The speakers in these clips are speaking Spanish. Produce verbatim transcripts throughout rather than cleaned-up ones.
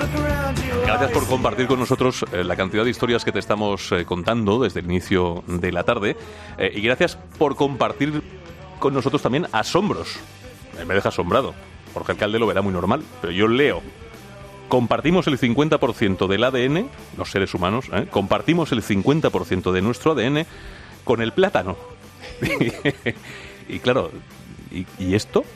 Gracias por compartir con nosotros eh, la cantidad de historias que te estamos eh, contando desde el inicio de la tarde. Eh, y gracias por compartir con nosotros también asombros. Eh, me deja asombrado. Jorge Alcalde lo verá muy normal, pero yo leo. Compartimos el cincuenta por ciento del A D N, los seres humanos, ¿eh? compartimos el cincuenta por ciento de nuestro A D N con el plátano. Y claro, ¿y, ¿y esto?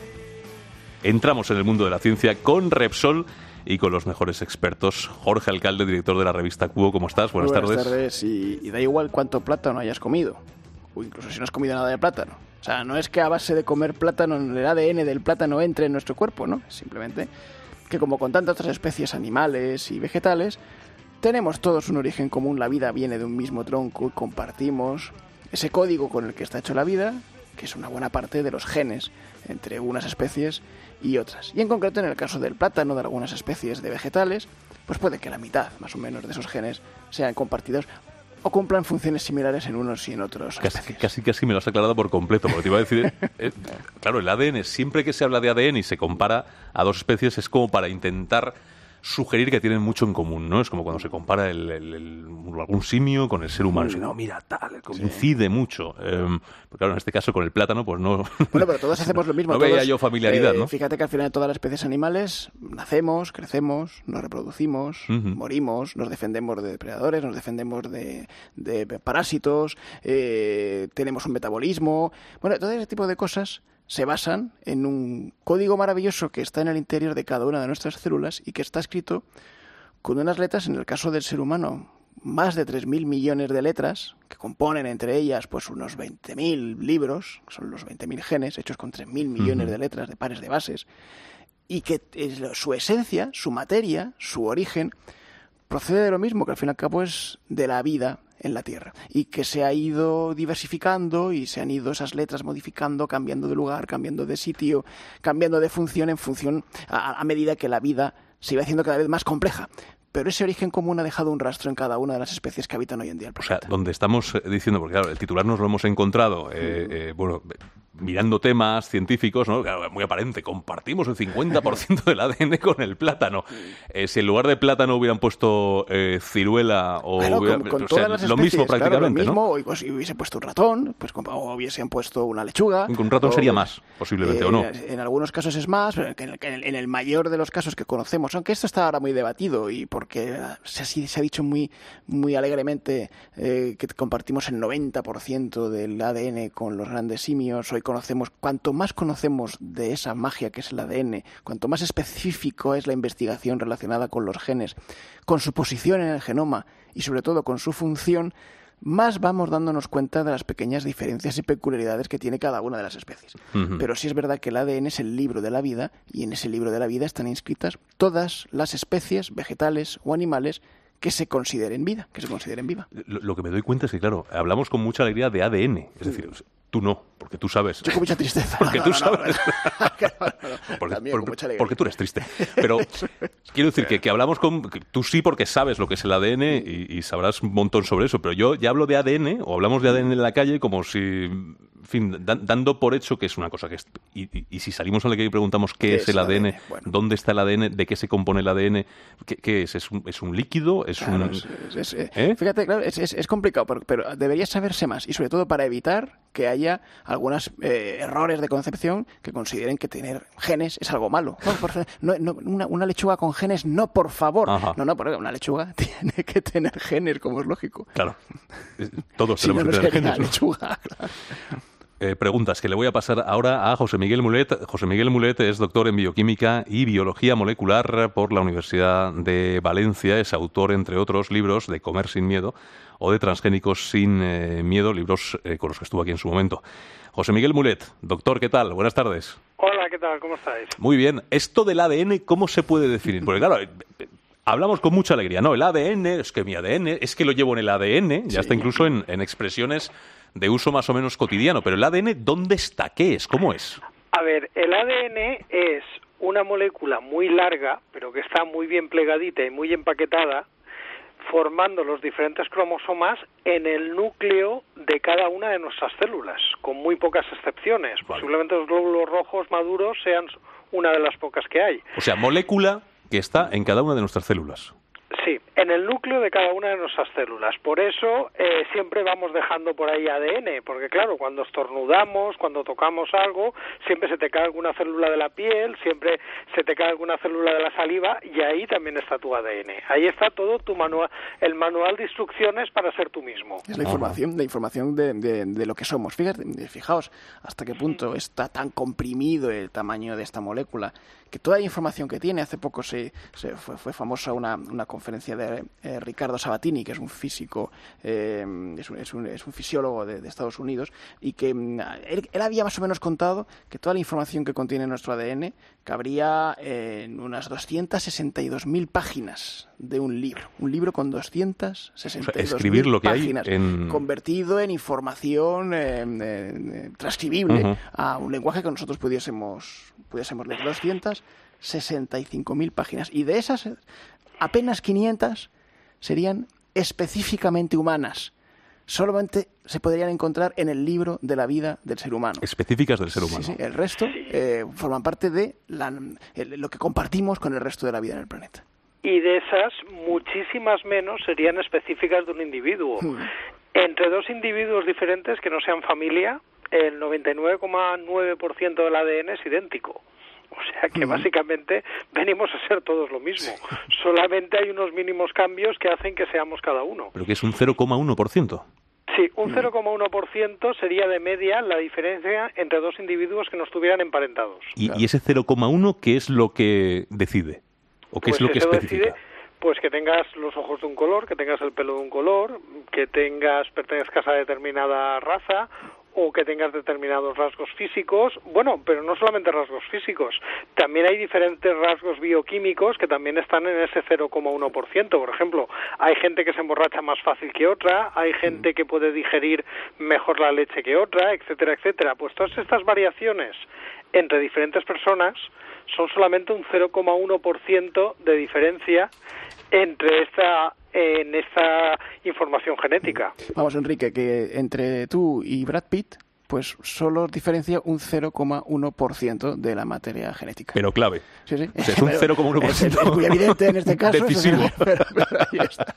Entramos en el mundo de la ciencia con Repsol y con los mejores expertos. Jorge Alcalde, director de la revista Cubo, ¿cómo estás? Buenas, Buenas tardes. tardes. Y, y da igual cuánto plátano hayas comido, o incluso si no has comido nada de plátano. O sea, no es que a base de comer plátano el A D N del plátano entre en nuestro cuerpo, ¿no? Simplemente que como con tantas otras especies animales y vegetales, tenemos todos un origen común. La vida viene de un mismo tronco y compartimos ese código con el que está hecho la vida, que es una buena parte de los genes entre unas especies y otras. Y en concreto, en el caso del plátano, de algunas especies de vegetales, pues puede que la mitad, más o menos, de esos genes sean compartidos o cumplan funciones similares en unos y en otros. Casi, casi, casi me lo has aclarado por completo, porque te iba a decir, eh, claro, el A D N, siempre que se habla de A D N y se compara a dos especies, es como para intentar sugerir que tienen mucho en común, ¿no? Es como cuando se compara el, el, el, algún simio con el ser humano. Mm. No, mira, tal, coincide sí. mucho. Eh, pues claro, en este caso con el plátano, pues no... Bueno, pero todos hacemos lo mismo. No todos, veía yo familiaridad, eh, ¿no? Fíjate que al final de todas las especies animales nacemos, crecemos, nos reproducimos, uh-huh. morimos, nos defendemos de depredadores, nos defendemos de, de parásitos, eh, tenemos un metabolismo... Bueno, todo ese tipo de cosas se basan en un código maravilloso que está en el interior de cada una de nuestras células y que está escrito con unas letras, en el caso del ser humano, más de tres mil millones de letras, que componen entre ellas pues unos veinte mil libros, que son los veinte mil genes, hechos con tres mil millones uh-huh. de letras, de pares de bases, y que es su esencia, su materia, su origen, procede de lo mismo, que al fin y al cabo es de la vida en la Tierra, y que se ha ido diversificando y se han ido esas letras modificando, cambiando de lugar, cambiando de sitio, cambiando de función en función a, a medida que la vida se iba haciendo cada vez más compleja. Pero ese origen común ha dejado un rastro en cada una de las especies que habitan hoy en día el planeta. O sea, donde estamos diciendo, porque claro, el titular nos lo hemos encontrado, eh, eh, bueno, mirando temas científicos, ¿no? Claro, muy aparente, compartimos el cincuenta por ciento del A D N con el plátano. Eh, si en lugar de plátano hubieran puesto eh, ciruela o, claro, hubiera, con, con o todas sea, las lo mismo especies, prácticamente, claro, lo mismo, ¿no? O pues, si hubiese puesto un ratón, pues o hubiesen puesto una lechuga. Un ratón o, sería más, posiblemente, eh, ¿o no? En algunos casos es más, pero en el, en el mayor de los casos que conocemos, aunque esto está ahora muy debatido y porque se, se ha dicho muy, muy alegremente eh, que compartimos el noventa por ciento del A D N con los grandes simios. Hoy conocemos, cuanto más conocemos de esa magia que es el A D N, cuanto más específico es la investigación relacionada con los genes, con su posición en el genoma y sobre todo con su función, más vamos dándonos cuenta de las pequeñas diferencias y peculiaridades que tiene cada una de las especies. Uh-huh. Pero sí es verdad que el A D N es el libro de la vida, y en ese libro de la vida están inscritas todas las especies vegetales o animales que se consideren vida, que se consideren viva. Lo, lo que me doy cuenta es que, claro, hablamos con mucha alegría de A D N, es decir, tú no, porque tú sabes. Yo con mucha tristeza. Porque no, tú no, sabes. No, no, no. Porque, También, por, con mucha alegría. Porque tú eres triste. Pero quiero decir que, que hablamos con... Que tú sí porque sabes lo que es el A D N y, y sabrás un montón sobre eso, pero yo ya hablo de A D N, o hablamos de A D N en la calle como si... En fin, da, dando por hecho que es una cosa que es... Y, y, y si salimos a la calle y preguntamos qué, ¿Qué es, es el A D N, A D N? Bueno. ¿Dónde está el A D N? ¿De qué se compone el A D N? ¿Qué, qué es? ¿Es un, ¿Es un líquido? ¿Es claro, un...? Es, es, es, ¿Eh? Fíjate, claro, es, es, es complicado, pero, pero debería saberse más, y sobre todo para evitar que haya algunos eh, errores de concepción que consideren que tener genes es algo malo. No, por, no, no, una, una lechuga con genes, no, por favor. Ajá. No, no, porque una lechuga tiene que tener genes, como es lógico. Claro. Todos si tenemos no, que no tener genes. ¿no? Lechuga, claro. Eh, preguntas que le voy a pasar ahora a José Miguel Mulet. José Miguel Mulet es doctor en bioquímica y biología molecular por la Universidad de Valencia. Es autor, entre otros, libros de Comer sin miedo o de Transgénicos sin eh, miedo, libros eh, con los que estuvo aquí en su momento. José Miguel Mulet, doctor, ¿qué tal? Buenas tardes. Hola, ¿qué tal? ¿Cómo estáis? Muy bien. Esto del A D N, ¿cómo se puede definir? Porque claro, hablamos con mucha alegría. No, el A D N, es que mi A D N, es que lo llevo en el A D N, ya sí. está incluso en, en expresiones de uso más o menos cotidiano. Pero el A D N, ¿dónde está? ¿Qué es? ¿Cómo es? A ver, el A D N es una molécula muy larga, pero que está muy bien plegadita y muy empaquetada, formando los diferentes cromosomas en el núcleo de cada una de nuestras células, con muy pocas excepciones. Vale. Posiblemente los glóbulos rojos maduros sean una de las pocas que hay. O sea, molécula que está en cada una de nuestras células. Sí, en el núcleo de cada una de nuestras células. Por eso eh, siempre vamos dejando por ahí A D N, porque claro, cuando estornudamos, cuando tocamos algo, siempre se te cae alguna célula de la piel, siempre se te cae alguna célula de la saliva, y ahí también está tu A D N. Ahí está todo tu manual, el manual de instrucciones para ser tú mismo. Es la información, la información de, de, de lo que somos. Fíjate, fijaos hasta qué punto está tan comprimido el tamaño de esta molécula, que toda la información que tiene. Hace poco se, se fue, fue famosa una, una conferencia de eh, Riccardo Sabatini, que es un físico, eh, es, un, es, un, es un fisiólogo de, de Estados Unidos, y que él, él había más o menos contado que toda la información que contiene nuestro A D N cabría en unas doscientas sesenta y dos mil páginas de un libro. Un libro con doscientas sesenta y dos mil o sea, lo que páginas, hay en... convertido en información eh, eh, transcribible uh-huh. a un lenguaje que nosotros pudiésemos, pudiésemos leer. doscientas sesenta y cinco mil páginas. Y de esas, apenas quinientas serían específicamente humanas. Solamente se podrían encontrar en el libro de la vida del ser humano. Específicas del ser humano. Sí, sí. El resto eh, forman parte de la, el, lo que compartimos con el resto de la vida en el planeta. Y de esas, muchísimas menos serían específicas de un individuo. Hmm. Entre dos individuos diferentes que no sean familia, el noventa y nueve coma nueve por ciento del A D N es idéntico. O sea que uh-huh. básicamente venimos a ser todos lo mismo. Solamente hay unos mínimos cambios que hacen que seamos cada uno. ¿Pero que es un cero coma uno por ciento? Sí, un cero coma uno por ciento sería de media la diferencia entre dos individuos que no estuvieran emparentados. ¿Y, claro. ¿y ese cero coma uno qué es lo que decide? ¿O qué pues es lo que especifica? Decide, pues que tengas los ojos de un color, que tengas el pelo de un color, que tengas pertenezcas a determinada raza, o que tengas determinados rasgos físicos, bueno, pero no solamente rasgos físicos, también hay diferentes rasgos bioquímicos que también están en ese cero coma uno por ciento. Por ejemplo, hay gente que se emborracha más fácil que otra, hay gente que puede digerir mejor la leche que otra, etcétera, etcétera. Pues todas estas variaciones entre diferentes personas son solamente un cero coma uno por ciento de diferencia entre esta en esta información genética. Vamos, Enrique, que entre tú y Brad Pitt, pues solo diferencia un cero coma uno por ciento de la materia genética. Pero clave. Sí, sí. O sea, es un cero coma uno por ciento. Es, es muy evidente en este caso. Decisivo. Eso, pero, pero ahí está.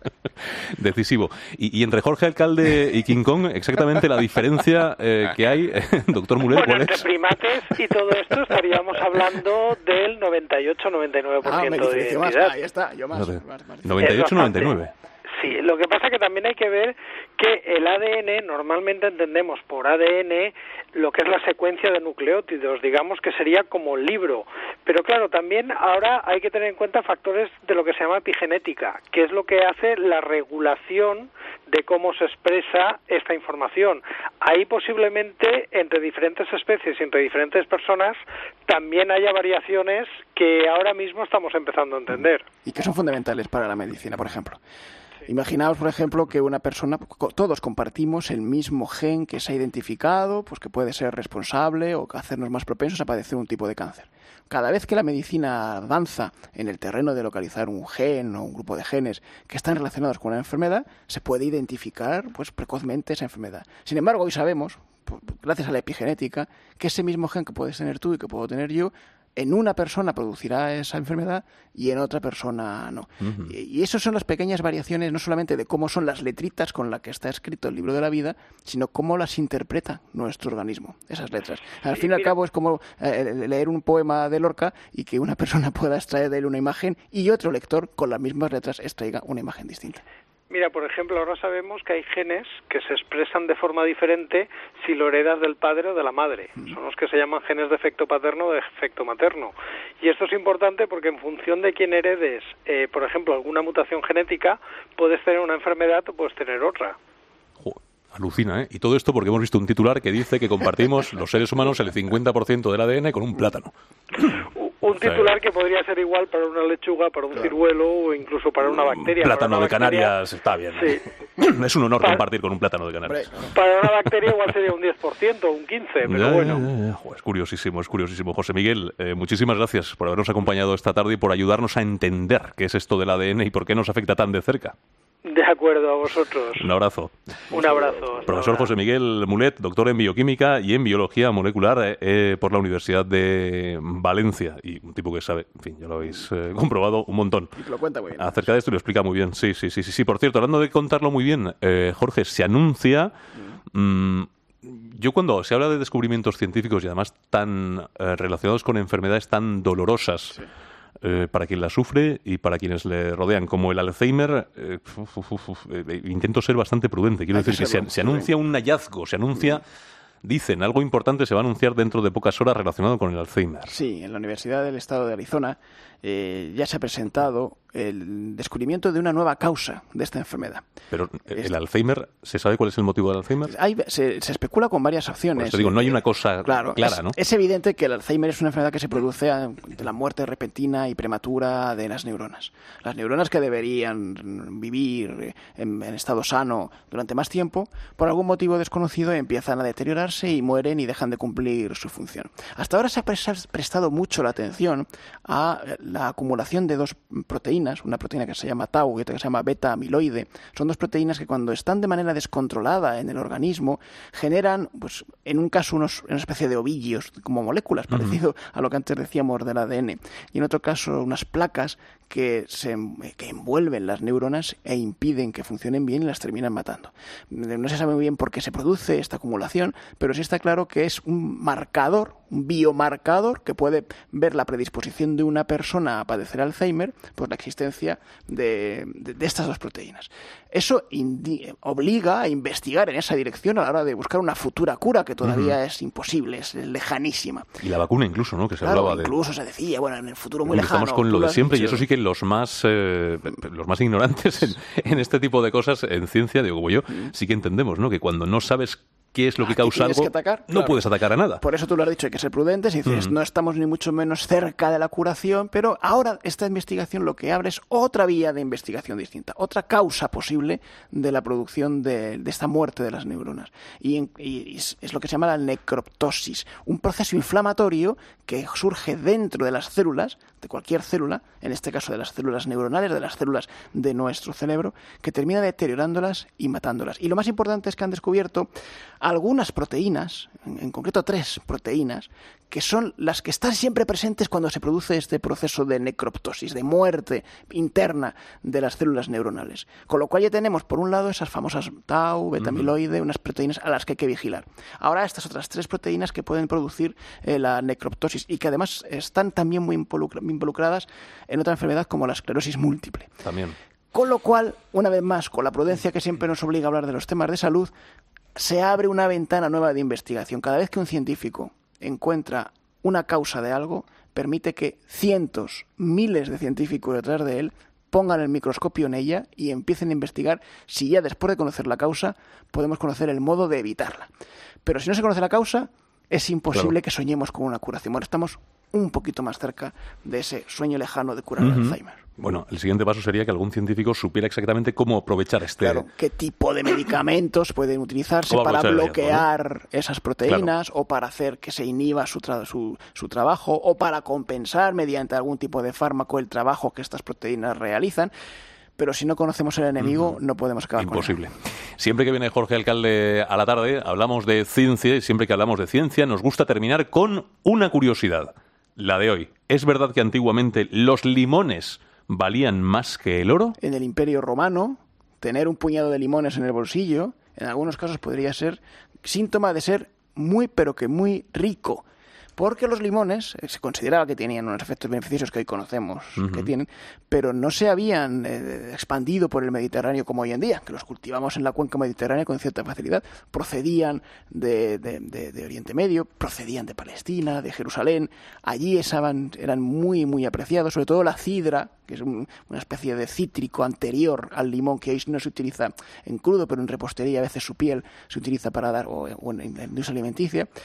Decisivo. Y, y entre Jorge Alcalde y King Kong, exactamente la diferencia eh, que hay, eh, doctor Mulet, bueno, ¿cuál entre es? primates y todo esto estaríamos hablando del noventa y ocho a noventa y nueve por ciento ah, de identidad. Más. Ahí está, yo más. No sé. más, más noventa y ocho a noventa y nueve. Sí, lo que pasa que también hay que ver que el A D N, normalmente entendemos por A D N lo que es la secuencia de nucleótidos, digamos que sería como el libro. Pero claro, también ahora hay que tener en cuenta factores de lo que se llama epigenética, que es lo que hace la regulación de cómo se expresa esta información. Ahí posiblemente entre diferentes especies y entre diferentes personas también haya variaciones que ahora mismo estamos empezando a entender. Y que son fundamentales para la medicina, por ejemplo. Imaginaos, por ejemplo, que una persona, todos compartimos el mismo gen que se ha identificado, pues que puede ser responsable o hacernos más propensos a padecer un tipo de cáncer. Cada vez que la medicina avanza en el terreno de localizar un gen o un grupo de genes que están relacionados con una enfermedad, se puede identificar pues precozmente esa enfermedad. Sin embargo, hoy sabemos, gracias a la epigenética, que ese mismo gen que puedes tener tú y que puedo tener yo, en una persona producirá esa enfermedad y en otra persona no. Uh-huh. Y, y esas son las pequeñas variaciones, no solamente de cómo son las letritas con las que está escrito el libro de la vida, sino cómo las interpreta nuestro organismo, esas letras. Al fin y al cabo es como eh, leer un poema de Lorca y que una persona pueda extraer de él una imagen y otro lector con las mismas letras extraiga una imagen distinta. Mira, por ejemplo, ahora sabemos que hay genes que se expresan de forma diferente si lo heredas del padre o de la madre. Son los que se llaman genes de efecto paterno o de efecto materno. Y esto es importante porque en función de quién heredes, eh, por ejemplo, alguna mutación genética, puedes tener una enfermedad o puedes tener otra. Joder, alucina, ¿eh? Y todo esto porque hemos visto un titular que dice que compartimos los seres humanos el cincuenta por ciento del A D N con un plátano. Un titular que podría ser igual para una lechuga, para un claro. ciruelo o incluso para una bacteria. Un plátano una de bacteria, Canarias está bien. Sí. Es un honor para, compartir con un plátano de Canarias. Para una bacteria igual sería un diez por ciento o un quince por ciento, pero ya, bueno. Ya, ya. Joder, es curiosísimo, es curiosísimo. José Miguel, eh, muchísimas gracias por habernos acompañado esta tarde y por ayudarnos a entender qué es esto del A D N y por qué nos afecta tan de cerca. De acuerdo, a vosotros. Un abrazo. Un abrazo. Profesor José Miguel Mulet, doctor en bioquímica y en biología molecular eh, eh, por la Universidad de Valencia. Y un tipo que sabe, en fin, ya lo habéis eh, comprobado un montón. Y lo cuenta muy bien. Acerca de esto y lo explica muy bien. Sí, sí, sí, sí. sí. Por cierto, hablando de contarlo muy bien, eh, Jorge, se anuncia... Mm, yo cuando se habla de descubrimientos científicos y además tan eh, relacionados con enfermedades tan dolorosas... Sí. Eh, para quien la sufre y para quienes le rodean, como el Alzheimer, eh, uf, uf, uf, uf, eh, intento ser bastante prudente. Quiero Hay decir que, que se, se anuncia un hallazgo, se anuncia, dicen, algo importante se va a anunciar dentro de pocas horas relacionado con el Alzheimer. Sí, en la Universidad del Estado de Arizona eh, ya se ha presentado el descubrimiento de una nueva causa de esta enfermedad. Pero el es... Alzheimer, ¿se sabe cuál es el motivo del Alzheimer? Hay, se, se especula con varias opciones. Pues te digo, no hay una cosa claro, clara, es, ¿no? Es evidente que el Alzheimer es una enfermedad que se produce de la muerte repentina y prematura de las neuronas. Las neuronas que deberían vivir en, en estado sano durante más tiempo, por algún motivo desconocido empiezan a deteriorarse y mueren y dejan de cumplir su función. Hasta ahora se ha prestado mucho la atención a la acumulación de dos proteínas, una proteína que se llama tau y otra que se llama beta-amiloide. Son dos proteínas que cuando están de manera descontrolada en el organismo generan, pues en un caso, unos, una especie de ovillos como moléculas, uh-huh. parecido a lo que antes decíamos del A D N, y en otro caso unas placas que, se, que envuelven las neuronas e impiden que funcionen bien y las terminan matando. No se sabe muy bien por qué se produce esta acumulación, pero sí está claro que es un marcador, un biomarcador que puede ver la predisposición de una persona a padecer Alzheimer por la existencia de, de, de estas dos proteínas. Eso indi- obliga a investigar en esa dirección a la hora de buscar una futura cura que todavía uh-huh. es imposible, es lejanísima. Y la vacuna incluso, ¿no? Que se claro, hablaba de... incluso se decía, bueno, en el futuro muy lejano. Estamos con lo de siempre y eso sí que los más eh, los más ignorantes en, en este tipo de cosas, en ciencia, digo como yo, uh-huh. sí que entendemos, ¿no? Que cuando no sabes qué es lo que causa algo, atacar, no claro. puedes atacar a nada. Por eso tú lo has dicho, hay que ser prudentes y dices, mm. no estamos ni mucho menos cerca de la curación, pero ahora esta investigación lo que abre es otra vía de investigación distinta, otra causa posible de la producción de, de esta muerte de las neuronas. Y, en, y es, es lo que se llama la necroptosis, un proceso inflamatorio que surge dentro de las células, de cualquier célula, en este caso de las células neuronales, de las células de nuestro cerebro, que termina deteriorándolas y matándolas. Y lo más importante es que han descubierto algunas proteínas, en concreto tres proteínas, que son las que están siempre presentes cuando se produce este proceso de necroptosis, de muerte interna de las células neuronales. Con lo cual ya tenemos, por un lado, esas famosas tau, beta-amiloide, unas proteínas a las que hay que vigilar. Ahora estas otras tres proteínas que pueden producir eh, la necroptosis y que además están también muy involucradas en otra enfermedad como la esclerosis múltiple. También. Con lo cual, una vez más, con la prudencia que siempre nos obliga a hablar de los temas de salud, se abre una ventana nueva de investigación. Cada vez que un científico encuentra una causa de algo, permite que cientos, miles de científicos detrás de él pongan el microscopio en ella y empiecen a investigar si ya después de conocer la causa podemos conocer el modo de evitarla. Pero si no se conoce la causa, es imposible claro. que soñemos con una curación. Bueno, estamos un poquito más cerca de ese sueño lejano de curar uh-huh. el Alzheimer. Bueno, el siguiente paso sería que algún científico supiera exactamente cómo aprovechar este... Claro, qué tipo de medicamentos pueden utilizarse para bloquear riesgo, ¿no? esas proteínas claro. o para hacer que se inhiba su, tra- su, su trabajo o para compensar mediante algún tipo de fármaco el trabajo que estas proteínas realizan. Pero si no conocemos el enemigo, mm. no podemos acabar Imposible. con él. Imposible. Siempre que viene Jorge Alcalde a la tarde, hablamos de ciencia y siempre que hablamos de ciencia nos gusta terminar con una curiosidad. La de hoy. ¿Es verdad que antiguamente los limones valían más que el oro? En el Imperio Romano, tener un puñado de limones en el bolsillo, en algunos casos podría ser síntoma de ser muy, pero que muy rico. Porque los limones se consideraba que tenían unos efectos beneficiosos que hoy conocemos uh-huh. que tienen, pero no se habían eh, expandido por el Mediterráneo como hoy en día, que los cultivamos en la cuenca mediterránea con cierta facilidad. Procedían de, de, de, de Oriente Medio, procedían de Palestina, de Jerusalén. Allí esaban, eran muy, muy apreciados, sobre todo la sidra, que es un, una especie de cítrico anterior al limón que hoy no se utiliza en crudo, pero en repostería a veces su piel se utiliza para dar, o, o en, en industria alimenticia.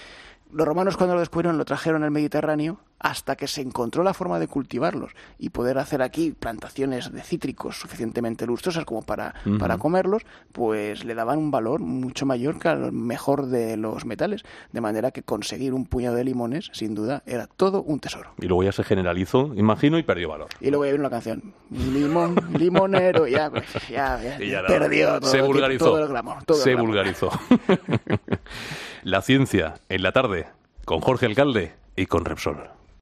Los romanos cuando lo descubrieron lo trajeron al Mediterráneo hasta que se encontró la forma de cultivarlos y poder hacer aquí plantaciones de cítricos suficientemente lustrosas como para, uh-huh. para comerlos, pues le daban un valor mucho mayor que al mejor de los metales. De manera que conseguir un puñado de limones, sin duda, era todo un tesoro. Y luego ya se generalizó, imagino, y perdió valor. Y luego ya vino la canción. Limón, limonero, ya, pues, ya, ya, y ya perdió no. todo, se vulgarizó. todo el glamour. Todo se el glamour. vulgarizó. La ciencia en la tarde, con Jorge Alcalde y con Repsol.